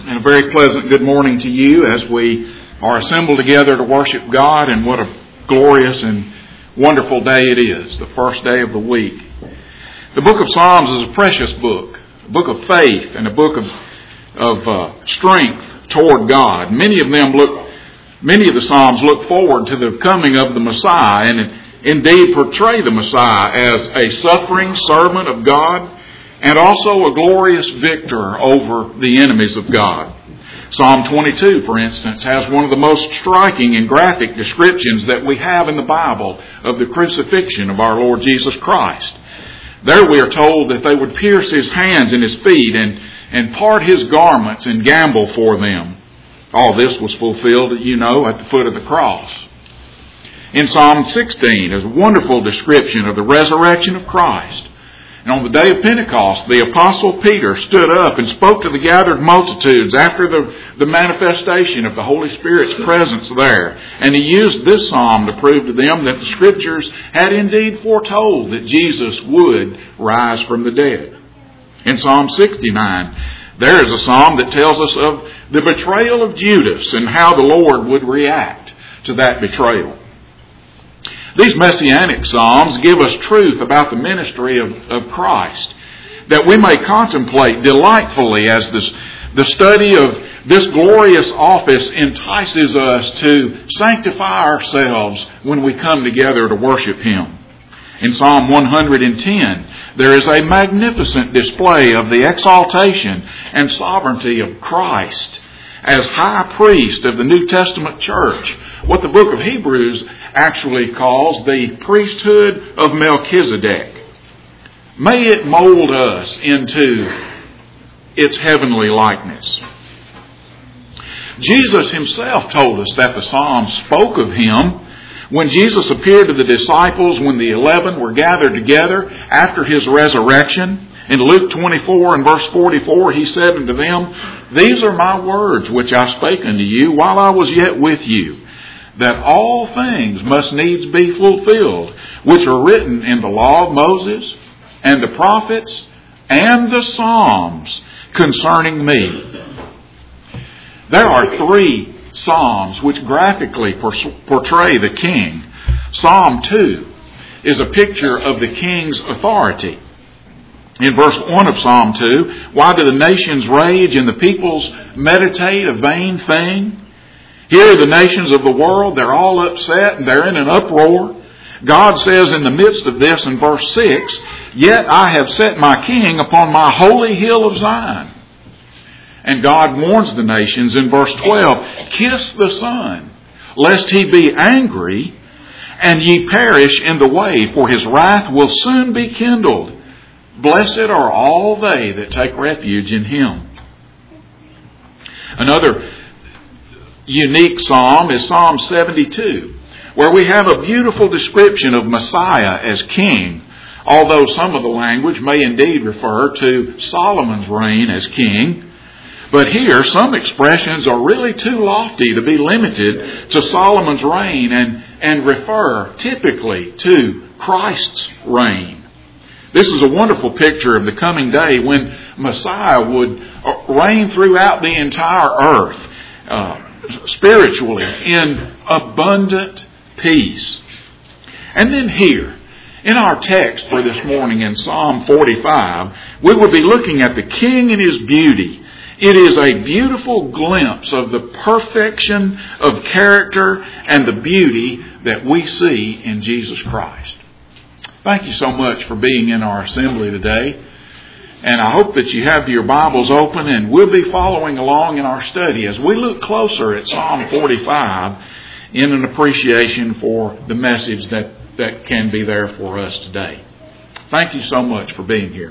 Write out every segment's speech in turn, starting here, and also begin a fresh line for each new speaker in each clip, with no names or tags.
And a very pleasant good morning to you as we are assembled together to worship God, and what a glorious and wonderful day it is, the first day of the week. The book of Psalms is a precious book, a book of faith and a book of strength toward God. Many of the Psalms look forward to the coming of the Messiah and indeed portray the Messiah as a suffering servant of God and also a glorious victor over the enemies of God. Psalm 22, for instance, has one of the most striking and graphic descriptions that we have in the Bible of the crucifixion of our Lord Jesus Christ. There we are told that they would pierce his hands and his feet and part his garments and gamble for them. All this was fulfilled, at the foot of the cross. In Psalm 16 is a wonderful description of the resurrection of Christ. And on the day of Pentecost, the Apostle Peter stood up and spoke to the gathered multitudes after the manifestation of the Holy Spirit's presence there. And he used this psalm to prove to them that the Scriptures had indeed foretold that Jesus would rise from the dead. In Psalm 69, there is a psalm that tells us of the betrayal of Judas and how the Lord would react to that betrayal. These messianic psalms give us truth about the ministry of Christ that we may contemplate delightfully as the study of this glorious office entices us to sanctify ourselves when we come together to worship Him. In Psalm 110, there is a magnificent display of the exaltation and sovereignty of Christ as high priest of the New Testament church, what the book of Hebrews actually calls the priesthood of Melchizedek. May it mold us into its heavenly likeness. Jesus himself told us that the Psalms spoke of him when Jesus appeared to the disciples when the 11 were gathered together after his resurrection. In Luke 24 and verse 44, he said unto them, "These are my words which I spake unto you while I was yet with you, that all things must needs be fulfilled, which are written in the law of Moses and the prophets and the Psalms concerning me." There are three Psalms which graphically portray the king. Psalm 2 is a picture of the king's authority. In verse 1 of Psalm 2, "Why do the nations rage and the peoples meditate a vain thing?" Here the nations of the world, they're all upset and they're in an uproar. God says in the midst of this in verse 6, "Yet I have set my king upon my holy hill of Zion." And God warns the nations in verse 12, "Kiss the Son, lest he be angry, and ye perish in the way, for his wrath will soon be kindled. Blessed are all they that take refuge in him." Another unique psalm is Psalm 72, where we have a beautiful description of Messiah as king, although some of the language may indeed refer to Solomon's reign as king. But here, some expressions are really too lofty to be limited to Solomon's reign and refer typically to Christ's reign. This is a wonderful picture of the coming day when Messiah would reign throughout the entire earth, spiritually, in abundant peace. And then here, in our text for this morning in Psalm 45, we will be looking at the King and His beauty. It is a beautiful glimpse of the perfection of character and the beauty that we see in Jesus Christ. Thank you so much for being in our assembly today. And I hope that you have your Bibles open and we'll be following along in our study as we look closer at Psalm 45 in an appreciation for the message that can be there for us today. Thank you so much for being here.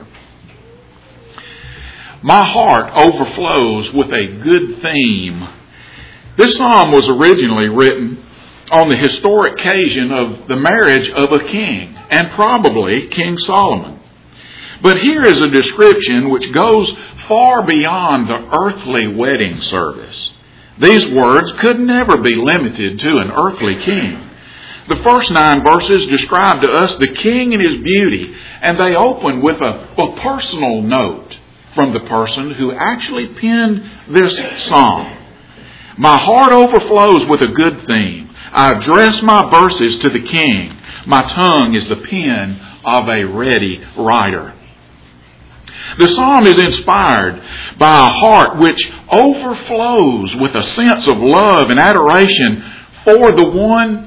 My heart overflows with a good theme. This psalm was originally written on the historic occasion of the marriage of a king, and probably King Solomon. But here is a description which goes far beyond the earthly wedding service. These words could never be limited to an earthly king. The first 9 verses describe to us the king and his beauty, and they open with a personal note. from the person who actually penned this psalm. My heart overflows with a good theme. I address my verses to the King. My tongue is the pen of a ready writer. The psalm is inspired by a heart which overflows with a sense of love and adoration for the one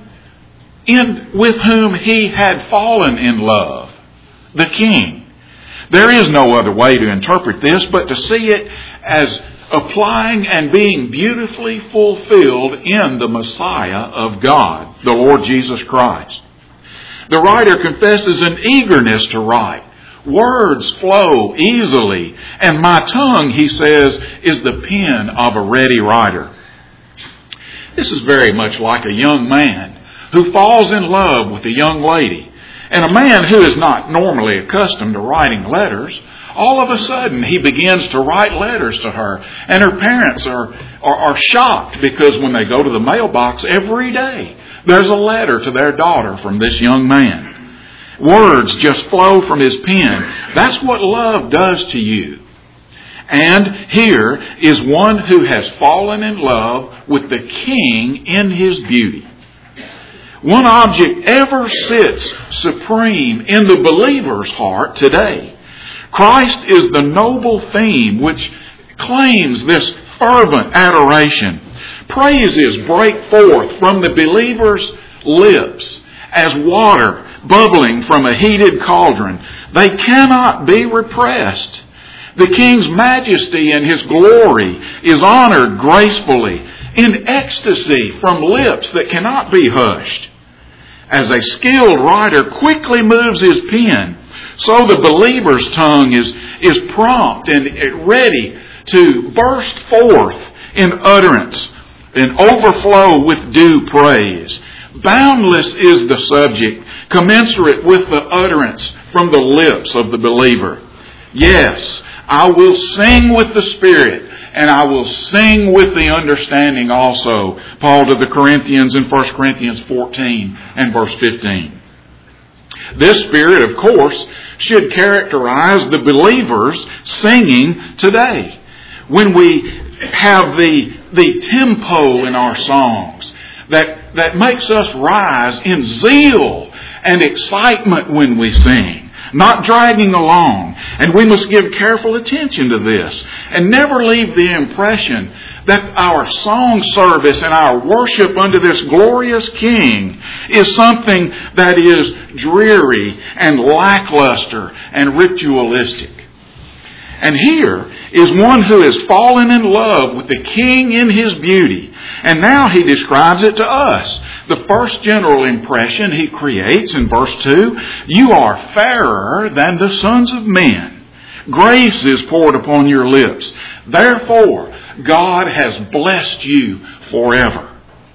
with whom he had fallen in love, the King. There is no other way to interpret this but to see it as applying and being beautifully fulfilled in the Messiah of God, the Lord Jesus Christ. The writer confesses an eagerness to write. Words flow easily, and my tongue, he says, is the pen of a ready writer. This is very much like a young man who falls in love with a young lady, and a man who is not normally accustomed to writing letters. All of a sudden, he begins to write letters to her, and her parents are shocked because when they go to the mailbox every day, there's a letter to their daughter from this young man. Words just flow from his pen. That's what love does to you. And here is one who has fallen in love with the King in his beauty. One object ever sits supreme in the believer's heart today. Christ is the noble theme which claims this fervent adoration. Praises break forth from the believer's lips as water bubbling from a heated cauldron. They cannot be repressed. The King's majesty and His glory is honored gracefully in ecstasy from lips that cannot be hushed. As a skilled writer quickly moves his pen, so the believer's tongue is prompt and ready to burst forth in utterance and overflow with due praise. Boundless is the subject, commensurate with the utterance from the lips of the believer. Yes, I will sing with the Spirit, and I will sing with the understanding also. Paul to the Corinthians in 1 Corinthians 14 and verse 15. This Spirit, of course, should characterize the believers singing today. When we have the tempo in our songs that makes us rise in zeal and excitement when we sing, not dragging along. And we must give careful attention to this and never leave the impression that our song service and our worship unto this glorious King is something that is dreary and lackluster and ritualistic. And here is one who has fallen in love with the King in His beauty. And now he describes it to us. The first general impression he creates in verse 2, you are fairer than the sons of men. Grace is poured upon your lips. Therefore, God has blessed you forever.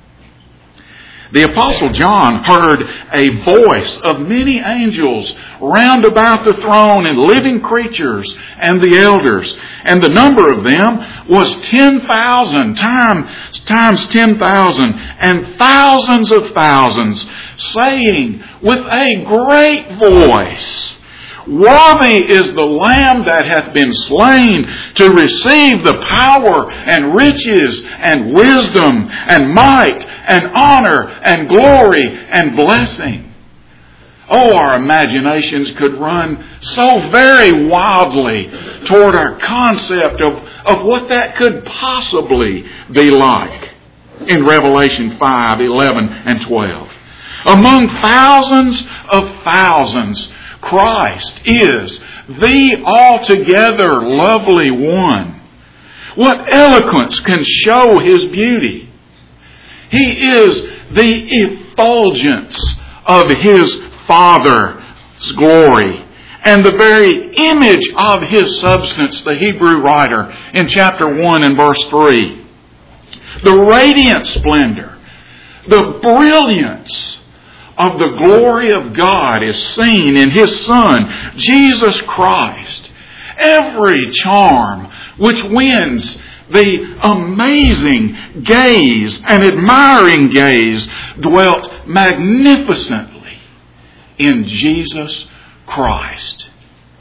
The Apostle John heard a voice of many angels round about the throne and living creatures and the elders. And the number of them was 10,000 times 10,000 and thousands of thousands, saying with a great voice, worthy is the Lamb that hath been slain to receive the power and riches and wisdom and might and honor and glory and blessing. Oh, our imaginations could run so very wildly toward our concept of what that could possibly be like in Revelation 5, 11, and 12. Among thousands of thousands, Christ is the altogether lovely one. What eloquence can show His beauty? He is the effulgence of His Father's glory and the very image of His substance, the Hebrew writer in chapter 1 and verse 3. The radiant splendor, the brilliance of the glory of God is seen in His Son, Jesus Christ. Every charm which wins the amazing gaze and admiring gaze dwelt magnificently in Jesus Christ.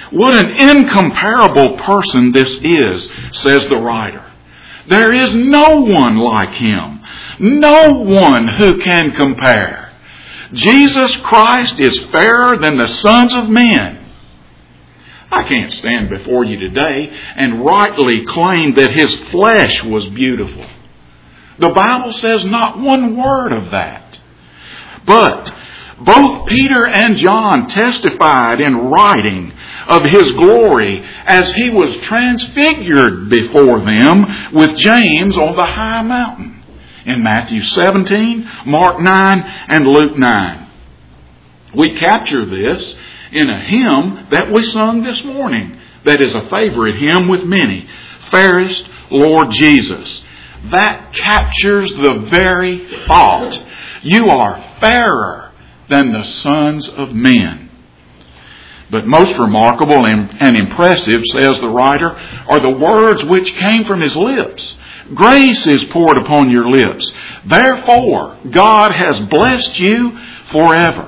What an incomparable person this is, says the writer. There is no one like him. No one who can compare. Jesus Christ is fairer than the sons of men. I can't stand before you today and rightly claim that His flesh was beautiful. The Bible says not one word of that. But both Peter and John testified in writing of His glory as He was transfigured before them with James on the high mountain in Matthew 17, Mark 9, and Luke 9. We capture this in a hymn that we sung this morning that is a favorite hymn with many, Fairest Lord Jesus. That captures the very thought. You are fairer than the sons of men. But most remarkable and impressive, says the writer, are the words which came from His lips. Grace is poured upon your lips. Therefore, God has blessed you forever.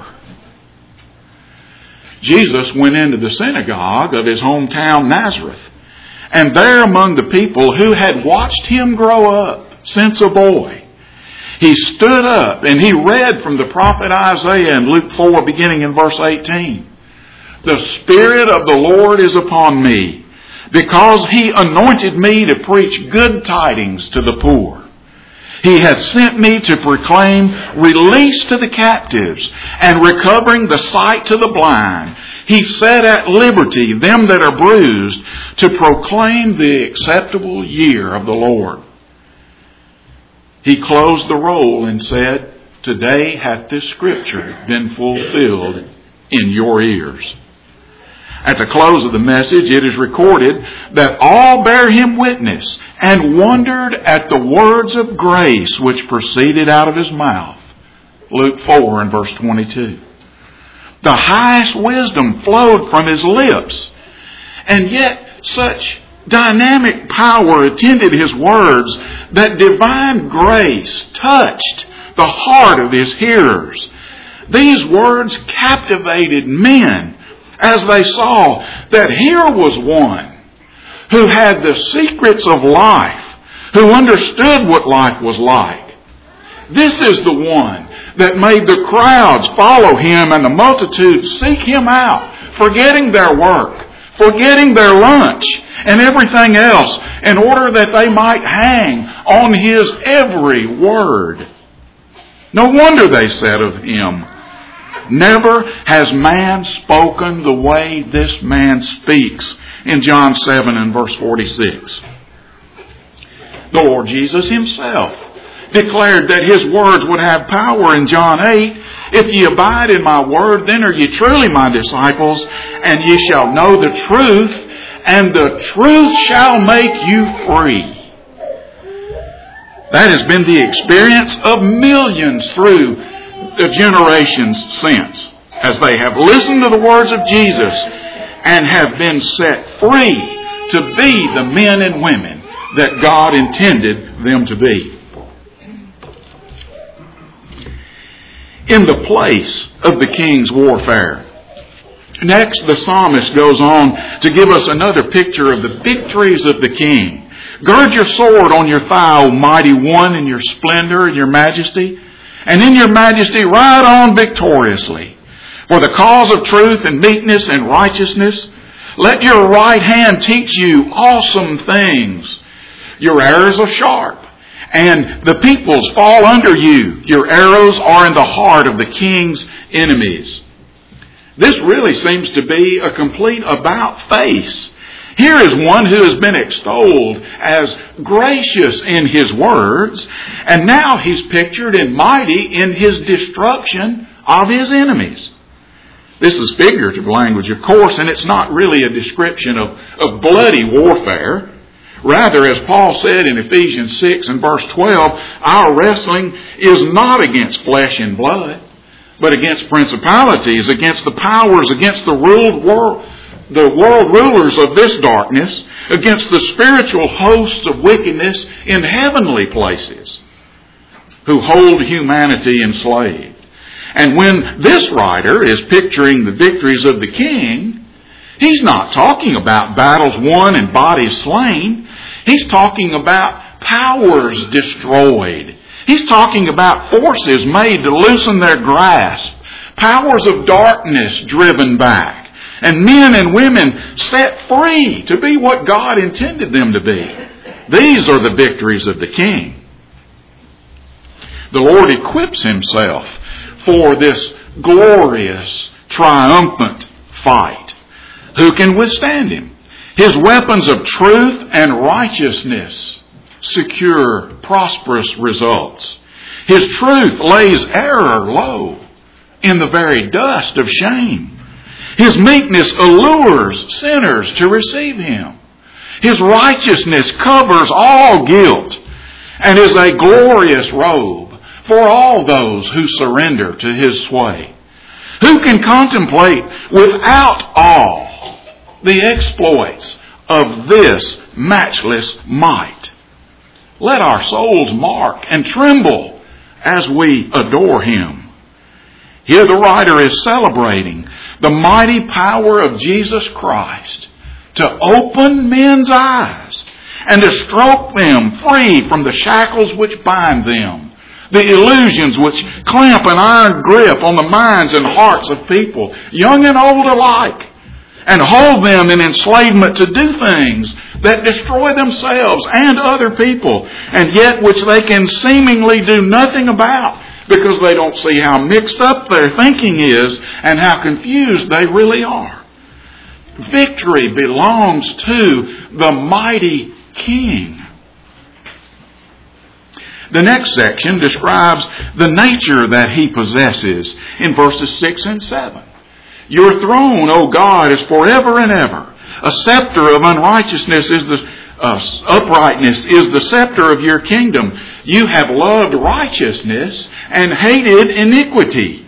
Jesus went into the synagogue of His hometown Nazareth. And there among the people who had watched Him grow up since a boy, He stood up and He read from the prophet Isaiah in Luke 4 beginning in verse 18. The Spirit of the Lord is upon me, because He anointed me to preach good tidings to the poor. He hath sent me to proclaim release to the captives and recovering the sight to the blind. He set at liberty them that are bruised, to proclaim the acceptable year of the Lord. He closed the roll and said, Today hath this scripture been fulfilled in your ears. At the close of the message, it is recorded that all bare Him witness and wondered at the words of grace which proceeded out of His mouth. Luke 4 and verse 22. The highest wisdom flowed from His lips, and yet such dynamic power attended His words that divine grace touched the heart of His hearers. These words captivated men as they saw that here was one who had the secrets of life, who understood what life was like. This is the one that made the crowds follow Him and the multitudes seek Him out, forgetting their work, forgetting their lunch and everything else, in order that they might hang on His every word. No wonder they said of Him, Never has man spoken the way this man speaks, in John 7 and verse 46. The Lord Jesus Himself declared that His words would have power in John 8. If ye abide in my word, then are ye truly my disciples, and ye shall know the truth, and the truth shall make you free. That has been the experience of millions through the generations since, as they have listened to the words of Jesus and have been set free to be the men and women that God intended them to be. In the place of the king's warfare. Next, the psalmist goes on to give us another picture of the victories of the king. Gird your sword on your thigh, O mighty one, in your splendor and your majesty. And in your majesty ride on victoriously. For the cause of truth and meekness and righteousness, let your right hand teach you awesome things. Your arrows are sharp, and the peoples fall under you. Your arrows are in the heart of the king's enemies. This really seems to be a complete about-face. Here is one who has been extolled as gracious in his words, and now he's pictured in mighty in his destruction of his enemies. This is figurative language, of course, and it's not really a description of bloody warfare. Rather, as Paul said in Ephesians 6 and verse 12, our wrestling is not against flesh and blood, but against principalities, against the powers, against the world rulers of this darkness, against the spiritual hosts of wickedness in heavenly places, who hold humanity enslaved. And when this writer is picturing the victories of the king, He's not talking about battles won and bodies slain. He's talking about powers destroyed. He's talking about forces made to loosen their grasp, powers of darkness driven back, and men and women set free to be what God intended them to be. These are the victories of the King. The Lord equips Himself for this glorious, triumphant fight. Who can withstand Him? His weapons of truth and righteousness secure prosperous results. His truth lays error low in the very dust of shame. His meekness allures sinners to receive Him. His righteousness covers all guilt and is a glorious robe for all those who surrender to His sway. Who can contemplate without awe the exploits of this matchless might? Let our souls mark and tremble as we adore Him. Here the writer is celebrating the mighty power of Jesus Christ to open men's eyes and to stroke them free from the shackles which bind them, the illusions which clamp an iron grip on the minds and hearts of people, young and old alike, and hold them in enslavement to do things that destroy themselves and other people, and yet which they can seemingly do nothing about because they don't see how mixed up their thinking is and how confused they really are. Victory belongs to the mighty King. The next section describes the nature that He possesses in verses 6 and 7. Your throne, O God, is forever and ever. A scepter of unrighteousness is uprightness is the scepter of your kingdom. You have loved righteousness and hated iniquity.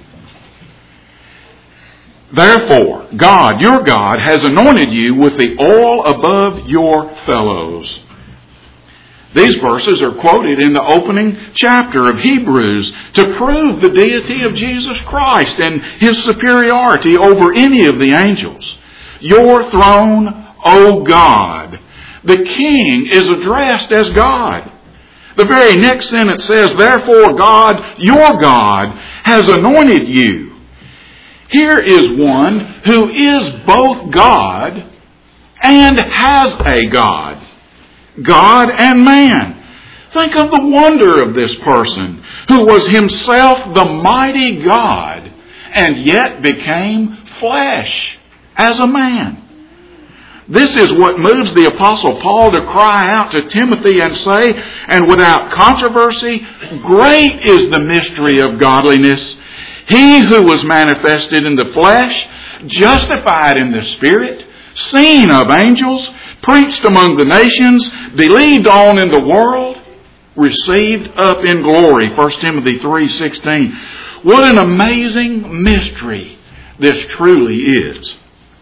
Therefore, God, your God, has anointed you with the oil above your fellows. These verses are quoted in the opening chapter of Hebrews to prove the deity of Jesus Christ and His superiority over any of the angels. Your throne, O God. The King is addressed as God. The very next sentence says, therefore God, your God, has anointed you. Here is one who is both God and has a God. God and man. Think of the wonder of this person who was himself the mighty God and yet became flesh as a man. This is what moves the Apostle Paul to cry out to Timothy and say, and without controversy, great is the mystery of godliness. He who was manifested in the flesh, justified in the Spirit, seen of angels, preached among the nations, believed on in the world, received up in glory. 1 Timothy 3:16. What an amazing mystery this truly is.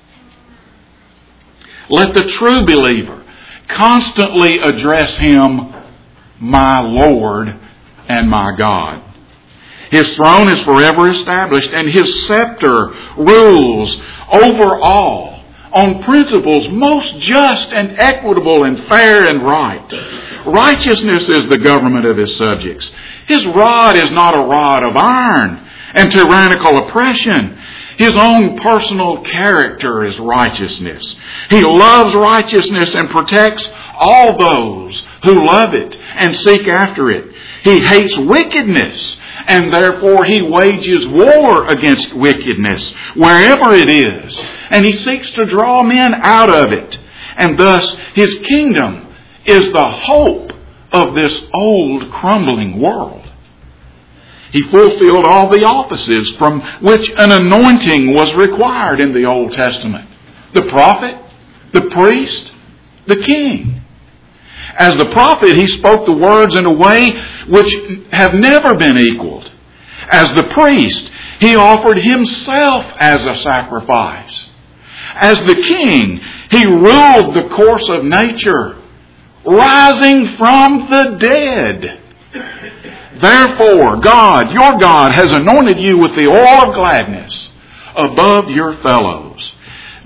Let the true believer constantly address Him, my Lord and my God. His throne is forever established, and His scepter rules over all on principles most just and equitable and fair and right. Righteousness is the government of His subjects. His rod is not a rod of iron and tyrannical oppression. His own personal character is righteousness. He loves righteousness and protects all those who love it and seek after it. He hates wickedness, and therefore He wages war against wickedness wherever it is. And He seeks to draw men out of it. And thus His kingdom is the hope of this old crumbling world. He fulfilled all the offices from which an anointing was required in the Old Testament. The prophet, the priest, the king. As the prophet, He spoke the words in a way which have never been equaled. As the priest, He offered Himself as a sacrifice. As the king, He ruled the course of nature, rising from the dead. Therefore, God, your God, has anointed you with the oil of gladness above your fellows.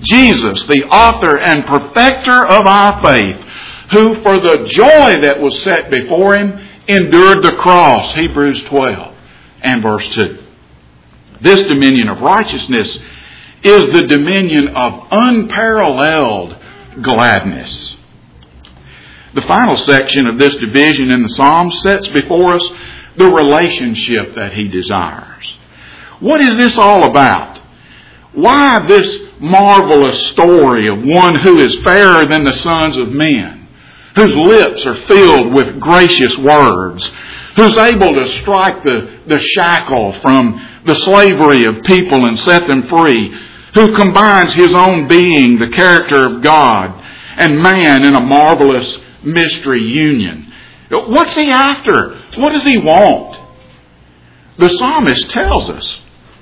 Jesus, the author and perfecter of our faith, who for the joy that was set before him endured the cross, Hebrews 12 and verse 2. This dominion of righteousness is the dominion of unparalleled gladness. The final section of this division in the Psalms sets before us the relationship that he desires. What is this all about? Why this marvelous story of one who is fairer than the sons of men, whose lips are filled with gracious words, who's able to strike the shackle from the slavery of people and set them free, who combines his own being, the character of God, and man in a marvelous mystery union? What's he after? What does he want? The psalmist tells us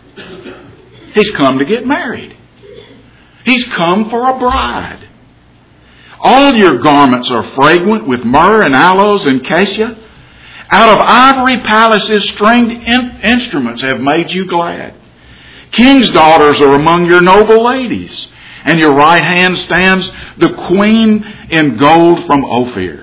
he's come to get married. He's come for a bride. All your garments are fragrant with myrrh and aloes and cassia. Out of ivory palaces, stringed instruments have made you glad. King's daughters are among your noble ladies, and your right hand stands the queen in gold from Ophir.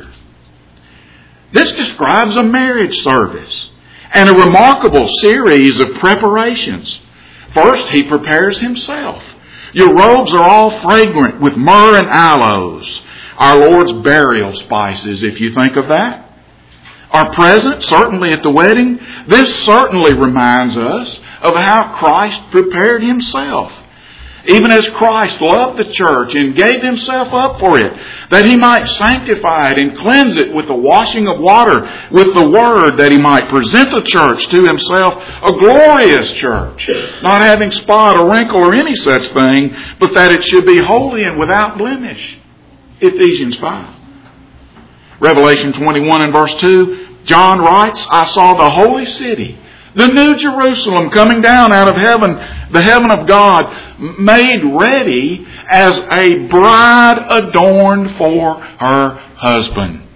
This describes a marriage service and a remarkable series of preparations. First, he prepares himself. Your robes are all fragrant with myrrh and aloes, our Lord's burial spices, if you think of that. Are present, certainly at the wedding. This certainly reminds us of how Christ prepared himself. Even as Christ loved the church and gave himself up for it, that he might sanctify it and cleanse it with the washing of water, with the word, that he might present the church to himself, a glorious church, not having spot or wrinkle or any such thing, but that it should be holy and without blemish. Ephesians 5. Revelation 21 and verse 2, John writes, I saw the holy city, the new Jerusalem, coming down out of heaven, the heaven of God, made ready as a bride adorned for her husband.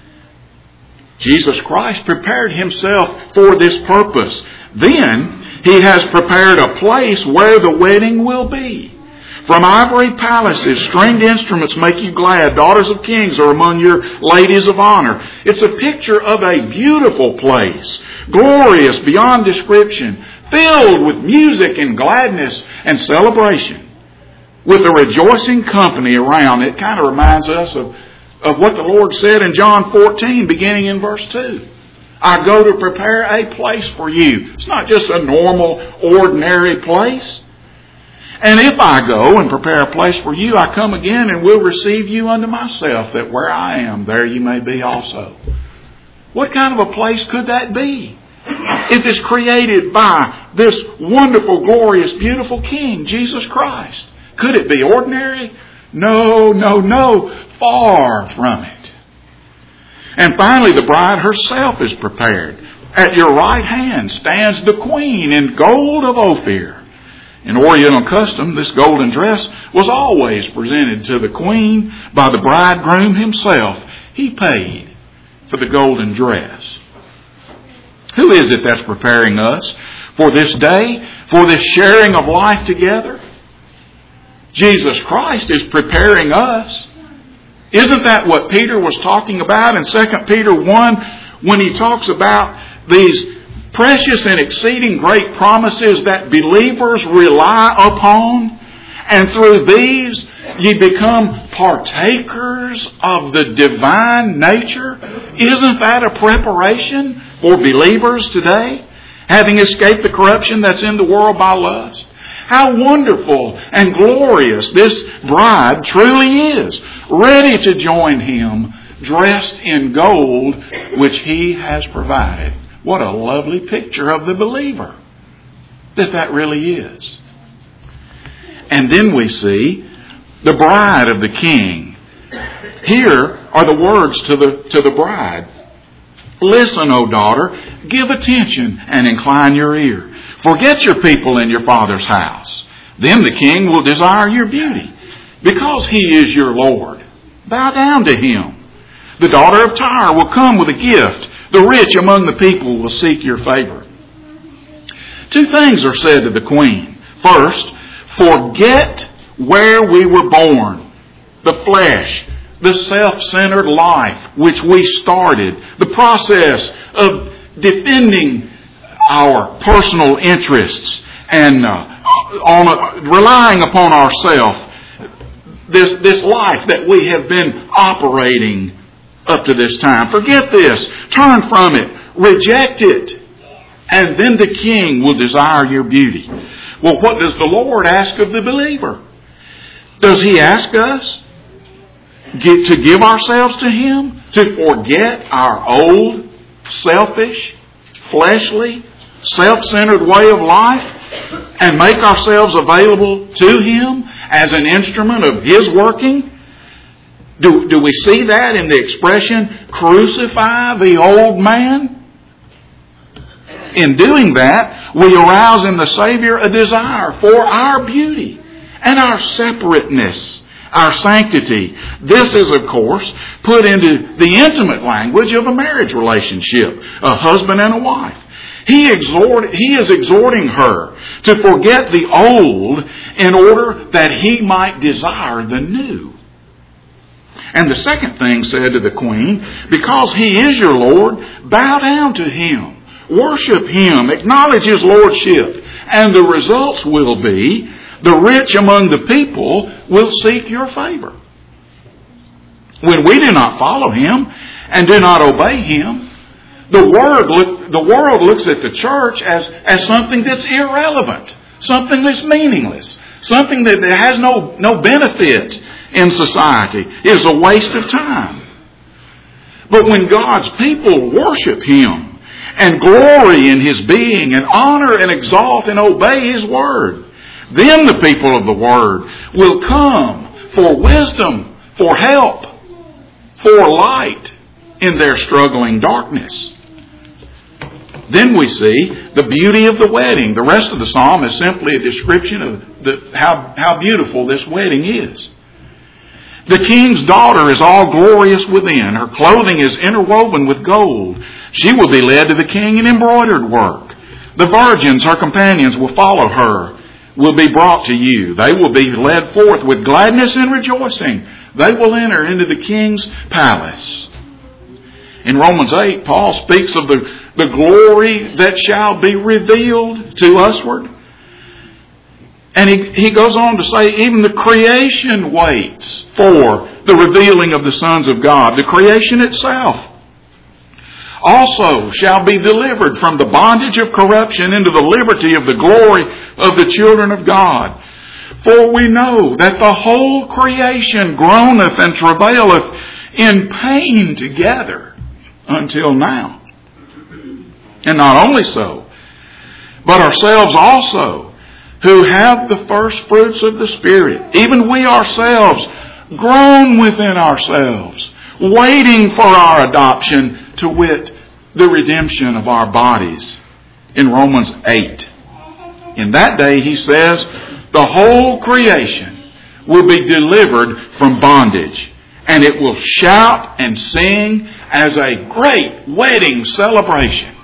Jesus Christ prepared himself for this purpose. Then he has prepared a place where the wedding will be. From ivory palaces, stringed instruments make you glad. Daughters of kings are among your ladies of honor. It's a picture of a beautiful place, glorious beyond description, filled with music and gladness and celebration, with a rejoicing company around. It kind of reminds us of what the Lord said in John 14, beginning in verse 2. I go to prepare a place for you. It's not just a normal, ordinary place. And if I go and prepare a place for you, I come again and will receive you unto myself, that where I am, there you may be also. What kind of a place could that be? It is created by this wonderful, glorious, beautiful King, Jesus Christ. Could it be ordinary? No. Far from it. And finally, the bride herself is prepared. At your right hand stands the queen in gold of Ophir. In Oriental custom, this golden dress was always presented to the queen by the bridegroom himself. He paid for the golden dress. Who is it that's preparing us for this day, for this sharing of life together? Jesus Christ is preparing us. Isn't that what Peter was talking about in 2 Peter 1 when he talks about these precious and exceeding great promises that believers rely upon, and through these ye become partakers of the divine nature? Isn't that a preparation for believers today, having escaped the corruption that's in the world by lust? How wonderful and glorious this bride truly is, ready to join him, dressed in gold, which he has provided. What a lovely picture of the believer that really is. And then we see the bride of the King. Here are the words to the bride. Listen, O daughter, give attention and incline your ear. Forget your people in your father's house. Then the King will desire your beauty, because he is your Lord. Bow down to him. The daughter of Tyre will come with a gift. The rich among the people will seek your favor. Two things are said to the queen. First, forget where we were born, the flesh, the self-centered life which we started, the process of defending our personal interests and relying upon ourselves, this life that we have been operating up to this time. Forget this. Turn from it. Reject it. And then the King will desire your beauty. Well, what does the Lord ask of the believer? Does He ask us to give ourselves to Him? To forget our old, selfish, fleshly, self-centered way of life and make ourselves available to Him as an instrument of His working? Do we see that in the expression, crucify the old man? In doing that, we arouse in the Savior a desire for our beauty and our separateness, our sanctity. This is, of course, put into the intimate language of a marriage relationship, a husband and a wife. He is exhorting her to forget the old in order that he might desire the new. And the second thing said to the queen, because He is your Lord, bow down to Him, worship Him, acknowledge His lordship, and the results will be the rich among the people will seek your favor. When we do not follow Him and do not obey Him, the world looks at the church as something that's irrelevant, something that's meaningless, something that has no benefit in society. It is a waste of time. But when God's people worship Him and glory in His being and honor and exalt and obey His word, then the people of the word will come for wisdom, for help, for light in their struggling darkness. Then we see the beauty of the wedding. The rest of the psalm is simply a description of how beautiful this wedding is. The king's daughter is all glorious within. Her clothing is interwoven with gold. She will be led to the king in embroidered work. The virgins, her companions, will follow her, will be brought to you. They will be led forth with gladness and rejoicing. They will enter into the king's palace. In Romans 8, Paul speaks of the glory that shall be revealed to usward. And he goes on to say even the creation waits for the revealing of the sons of God. The creation itself also shall be delivered from the bondage of corruption into the liberty of the glory of the children of God. For we know that the whole creation groaneth and travaileth in pain together until now. And not only so, but ourselves also, who have the first fruits of the Spirit, even we ourselves groan within ourselves, waiting for our adoption, to wit, the redemption of our bodies. In Romans 8. In that day, he says, the whole creation will be delivered from bondage, and it will shout and sing as a great wedding celebration.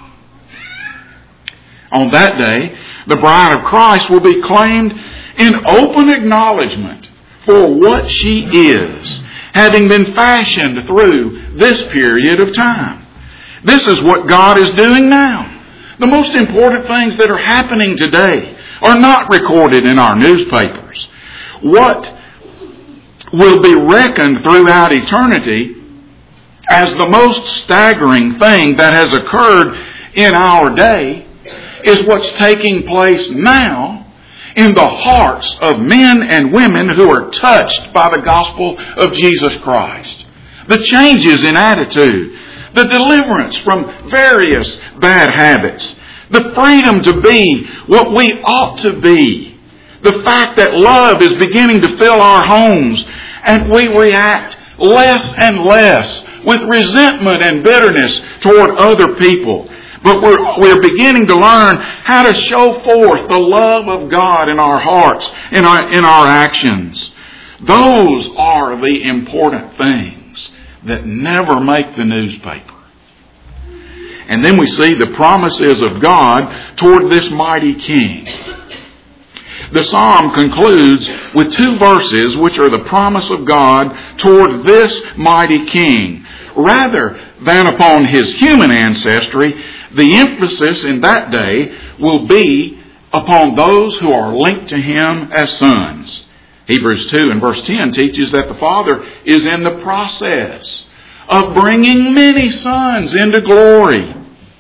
On that day, the bride of Christ will be claimed in open acknowledgement for what she is, having been fashioned through this period of time. This is what God is doing now. The most important things that are happening today are not recorded in our newspapers. What will be reckoned throughout eternity as the most staggering thing that has occurred in our day is what's taking place now in the hearts of men and women who are touched by the gospel of Jesus Christ. The changes in attitude, the deliverance from various bad habits, the freedom to be what we ought to be, the fact that love is beginning to fill our homes and we react less and less with resentment and bitterness toward other people. But we're beginning to learn how to show forth the love of God in our hearts, in our actions. Those are the important things that never make the newspaper. And then we see the promises of God toward this mighty king. The psalm concludes with 2 verses which are the promise of God toward this mighty king. Rather than upon his human ancestry, the emphasis in that day will be upon those who are linked to him as sons. Hebrews 2 and verse 10 teaches that the Father is in the process of bringing many sons into glory.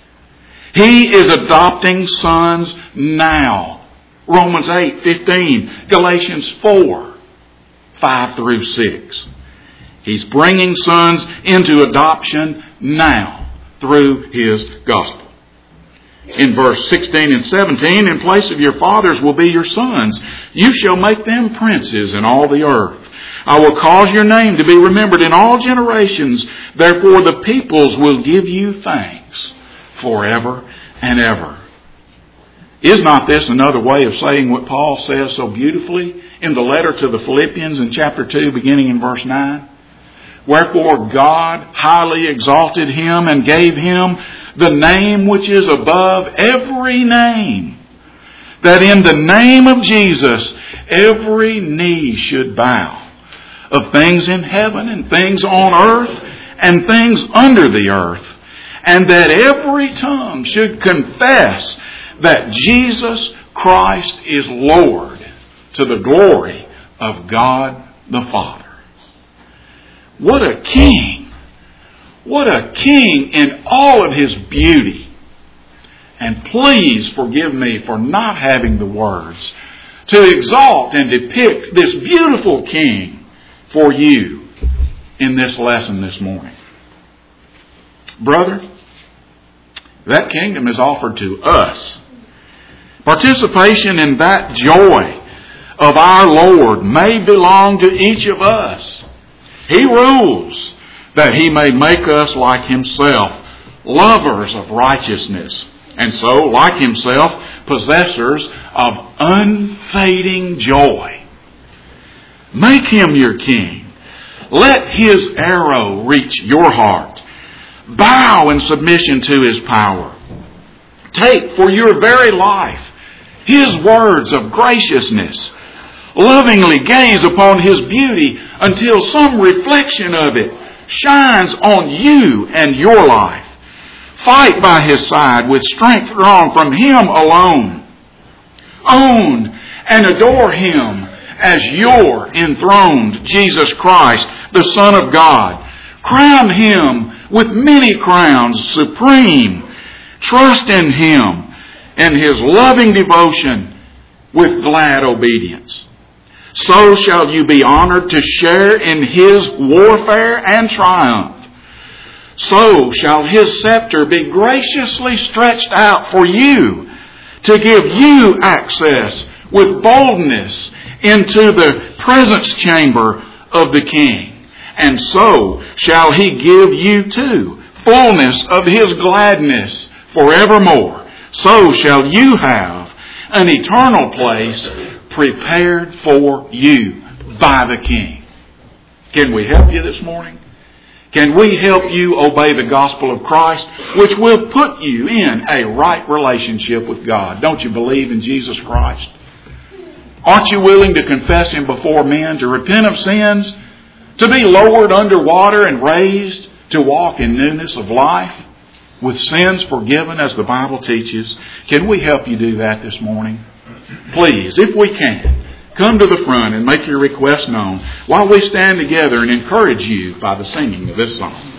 He is adopting sons now. Romans 8:15, Galatians 4:5 through 6. He's bringing sons into adoption now through His gospel. In verse 16 and 17, in place of your fathers will be your sons. You shall make them princes in all the earth. I will cause your name to be remembered in all generations. Therefore the peoples will give you thanks forever and ever. Is not this another way of saying what Paul says so beautifully in the letter to the Philippians in chapter 2, beginning in verse 9? Wherefore God highly exalted him and gave him the name which is above every name, that in the name of Jesus every knee should bow, of things in heaven and things on earth and things under the earth, and that every tongue should confess that Jesus Christ is Lord, to the glory of God the Father. What a king! What a king in all of his beauty. And please forgive me for not having the words to exalt and depict this beautiful king for you in this lesson this morning. Brother, that kingdom is offered to us. Participation in that joy of our Lord may belong to each of us. He rules that He may make us like Himself, lovers of righteousness, and so, like Himself, possessors of unfading joy. Make Him your king. Let His arrow reach your heart. Bow in submission to His power. Take for your very life His words of graciousness. Lovingly gaze upon His beauty until some reflection of it shines on you and your life. Fight by His side with strength drawn from Him alone. Own and adore Him as your enthroned Jesus Christ, the Son of God. Crown Him with many crowns, supreme. Trust in Him and His loving devotion with glad obedience. So shall you be honored to share in His warfare and triumph. So shall His scepter be graciously stretched out for you to give you access with boldness into the presence chamber of the King. And so shall He give you too fullness of His gladness forevermore. So shall you have an eternal place prepared for you by the King. Can we help you this morning? Can we help you obey the gospel of Christ, which will put you in a right relationship with God? Don't you believe in Jesus Christ? Aren't you willing to confess Him before men, to repent of sins, to be lowered under water and raised to walk in newness of life, with sins forgiven as the Bible teaches? Can we help you do that this morning? Please, if we can, come to the front and make your request known while we stand together and encourage you by the singing of this song.